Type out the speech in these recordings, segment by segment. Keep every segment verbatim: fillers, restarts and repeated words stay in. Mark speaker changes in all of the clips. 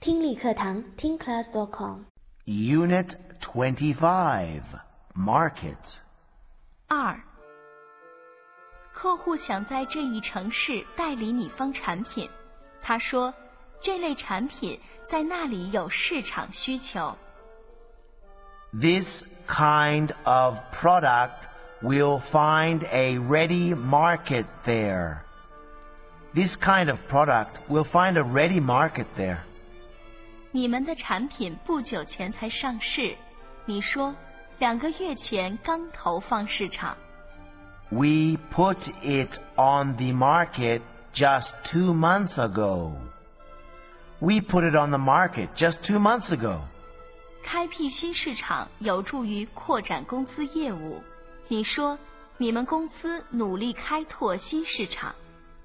Speaker 1: 听力课堂听 class dot com
Speaker 2: Unit twenty-five, Market.
Speaker 3: 二，客户想在这一城市代理你方产品，他说这类产品在那里有市场需求。
Speaker 2: This kind of product will find a ready market there. This kind of product will find a ready market there.
Speaker 3: 你们的产品不久前才上市，你说两个月前刚投放市场。
Speaker 2: We put it on the market just two months ago. We put it on the market just two months ago.
Speaker 3: 开辟新市场有助于扩展公司业务，你说你们公司努力开拓新市场。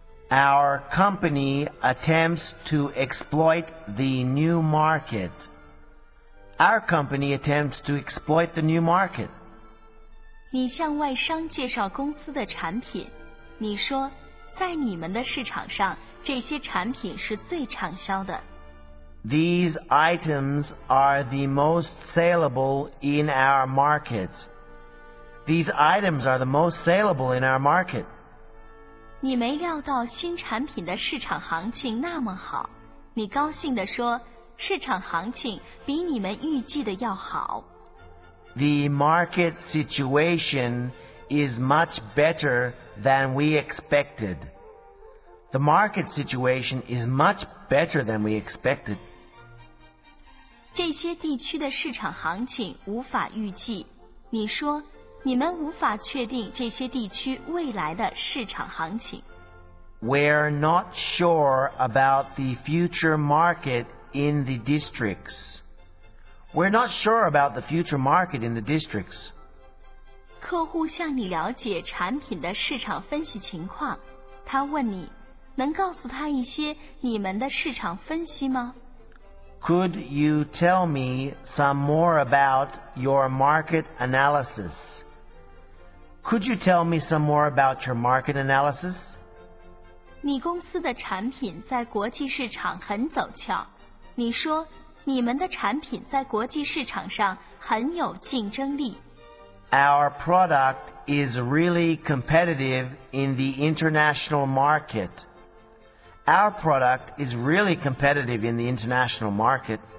Speaker 2: Our company attempts to exploit the new market. Our company attempts to exploit the new market.
Speaker 3: 你向外商介绍公司的产品，你说在你们的市场上，这些产品是最畅销的。
Speaker 2: These items are the most saleable in our market. These items are the most saleable in our market.
Speaker 3: 你没料到新产品的市场行情那么好，你高兴地说市场行情比你们预计的要好。
Speaker 2: The market situation is much better than we expected. The market situation is much better than we expected.
Speaker 3: 这些地区的市场行情无法预计，你说你们无法确定这些地区未来的市场行情。
Speaker 2: We're not sure about the future market in the districts. We're not sure about the future market in the districts.
Speaker 3: 客户向你了解产品的市场分析情况，他问你能告诉他一些你们的市场分析吗？
Speaker 2: Could you tell me some more about your market analysis? Could you tell me some more about your market analysis?
Speaker 3: 你公司的产品在国际市场很走俏，你说你们的产品在国际市场上很有竞争力。
Speaker 2: Our product is really competitive in the international market. Our product is really competitive in the international market.